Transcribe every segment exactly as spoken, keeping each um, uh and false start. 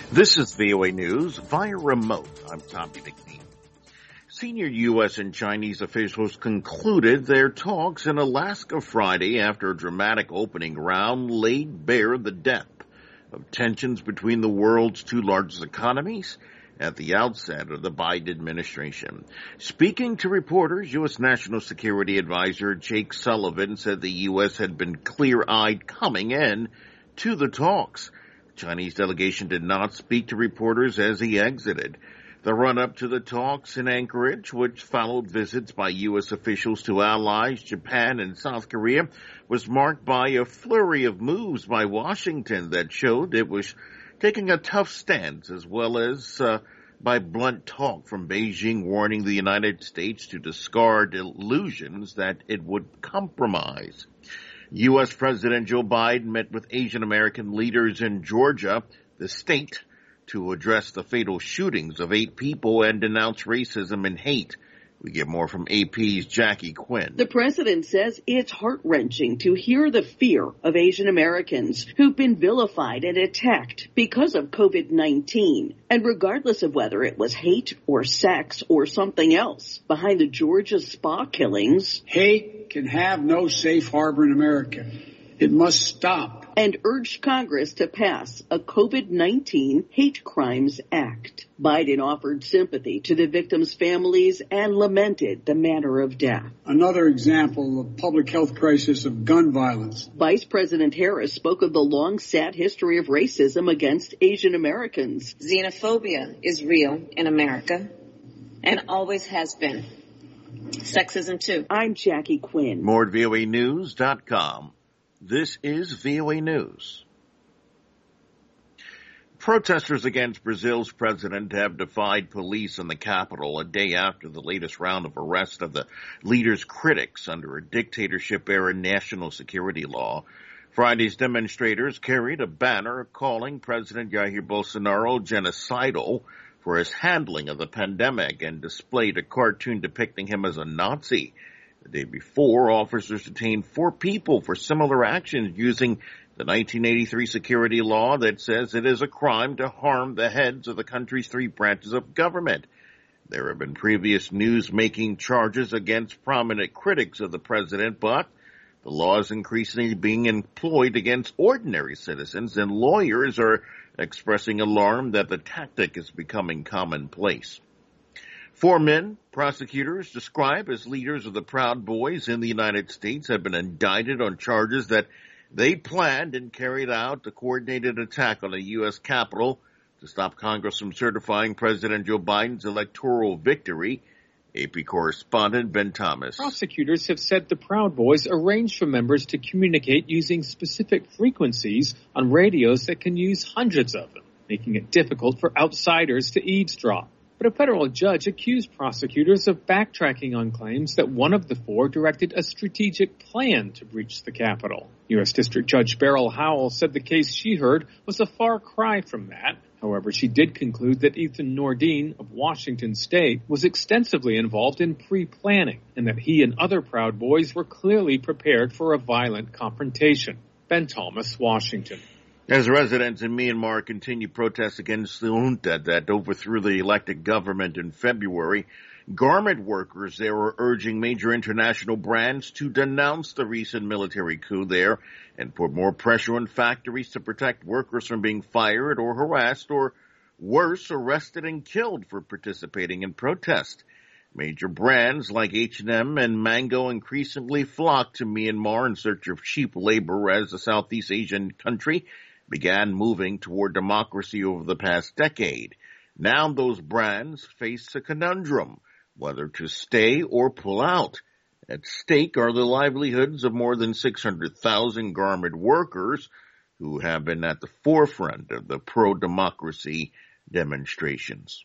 This is V O A News via remote. I'm Tommy McNeil. Senior U S and Chinese officials concluded their talks in Alaska Friday after a dramatic opening round laid bare the depth of tensions between the world's two largest economies at the outset of the Biden administration. Speaking to reporters, U S. National Security Advisor Jake Sullivan said the U S had been clear-eyed coming in to the talks. The Chinese delegation did not speak to reporters as he exited. The run-up to the talks in Anchorage, which followed visits by U S officials to allies, Japan and South Korea, was marked by a flurry of moves by Washington that showed it was taking a tough stance, as well as uh, by blunt talk from Beijing warning the United States to discard illusions that it would compromise. U S. President Joe Biden met with Asian American leaders in Georgia, the state, to address the fatal shootings of eight people and denounce racism and hate. We get more from A P's Jackie Quinn. The president says it's heart-wrenching to hear the fear of Asian Americans who've been vilified and attacked because of COVID nineteen. And regardless of whether it was hate or sex or something else, behind the Georgia spa killings, hate can have no safe harbor in America. It must stop. And urged Congress to pass a COVID nineteen Hate Crimes Act. Biden offered sympathy to the victims' families and lamented the manner of death. Another example of public health crisis of gun violence. Vice President Harris spoke of the long, sad history of racism against Asian Americans. Xenophobia is real in America and always has been. Sexism, too. I'm Jackie Quinn. More at V O A News dot com. This is V O A News. Protesters against Brazil's president have defied police in the capital a day after the latest round of arrests of the leader's critics under a dictatorship-era national security law. Friday's demonstrators carried a banner calling President Jair Bolsonaro genocidal for his handling of the pandemic and displayed a cartoon depicting him as a Nazi. The day before, officers detained four people for similar actions using the nineteen eighty-three security law that says it is a crime to harm the heads of the country's three branches of government. There have been previous news-making charges against prominent critics of the president, but the law is increasingly being employed against ordinary citizens, and lawyers are expressing alarm that the tactic is becoming commonplace. Four men prosecutors describe as leaders of the Proud Boys in the United States have been indicted on charges that they planned and carried out a coordinated attack on the U S Capitol to stop Congress from certifying President Joe Biden's electoral victory. A P correspondent Ben Thomas. Prosecutors have said the Proud Boys arranged for members to communicate using specific frequencies on radios that can use hundreds of them, making it difficult for outsiders to eavesdrop. But a federal judge accused prosecutors of backtracking on claims that one of the four directed a strategic plan to breach the Capitol. U S. District Judge Beryl Howell said the case she heard was a far cry from that. However, she did conclude that Ethan Nordine of Washington State was extensively involved in pre-planning and that he and other Proud Boys were clearly prepared for a violent confrontation. Ben Thomas, Washington. As residents in Myanmar continue protests against the junta that overthrew the elected government in February, garment workers there are urging major international brands to denounce the recent military coup there and put more pressure on factories to protect workers from being fired or harassed or, worse, arrested and killed for participating in protest. Major brands like H and M and Mango increasingly flock to Myanmar in search of cheap labor as the Southeast Asian country began moving toward democracy over the past decade. Now those brands face a conundrum, whether to stay or pull out. At stake are the livelihoods of more than six hundred thousand garment workers who have been at the forefront of the pro-democracy demonstrations.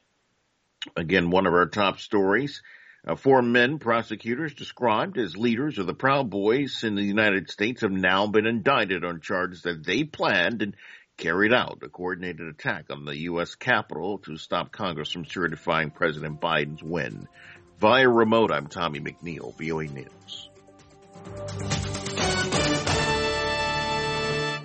Again, one of our top stories. Uh, four men prosecutors described as leaders of the Proud Boys in the United States have now been indicted on charges that they planned and carried out a coordinated attack on the U S Capitol to stop Congress from certifying President Biden's win. Via remote, I'm Tommy McNeil, V O A News.